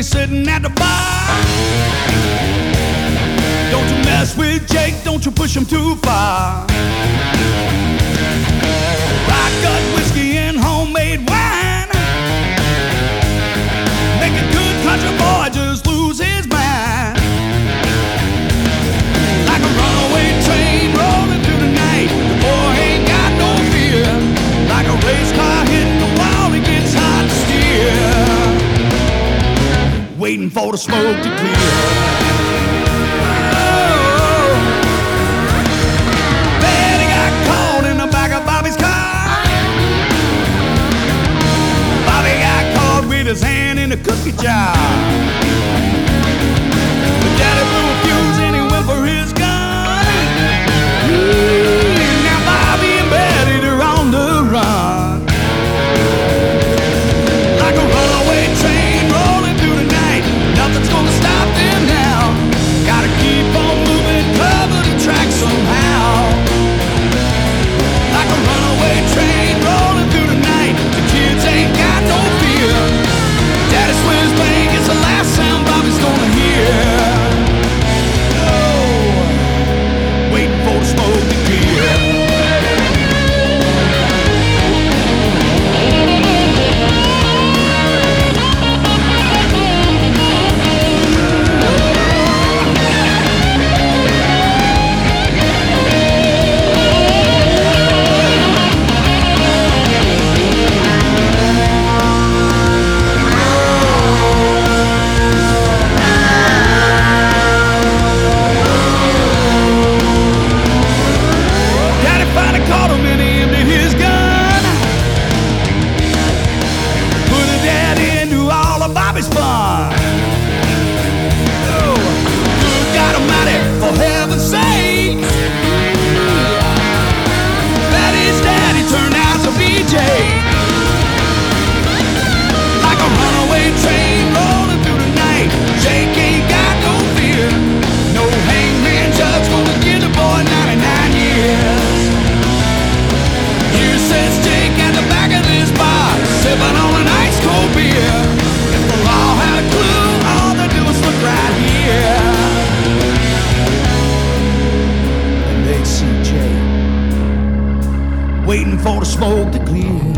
he's sitting at the bar. Don't you mess with Jake, don't you push him too far. Rye gut whiskey and homemade wine make a good country boy just lose his mind. Like a runaway train rolling through the night, the boy ain't got no fear. Like a race car hitting the wall, it gets hard to steer. Waiting for the smoke to clear. Oh, Betty got caught in the back of Bobby's car. Bobby got caught with his hand in the cookie jar. But Daddy blew a fuse and he went for his gun. Now Bobby and Betty, they're on the run. Like a runaway train rolling through the night, nothing's gonna stop them now. Gotta keep on moving, cover the track somehow. Like a runaway train rolling through the night, the kids ain't got no fear. Daddy swears blank, it's the last sound Bobby's gonna hear. Oh, waiting for the smoke to clear. Caught him and he emptied his gun. Put a daddy into all of Bobby's fun. Oh, good God Almighty, for heaven's sake. Betty's daddy turned out to be Jake. Like a runaway train rolling through the night, Jake ain't got no fear. No hangman judge gonna give the boy 99 years. Says Jake at the back of this bar, sipping on an ice cold beer. If we all had a clue, all they do is look right here. And they'd see Jake waiting for the smoke to clear.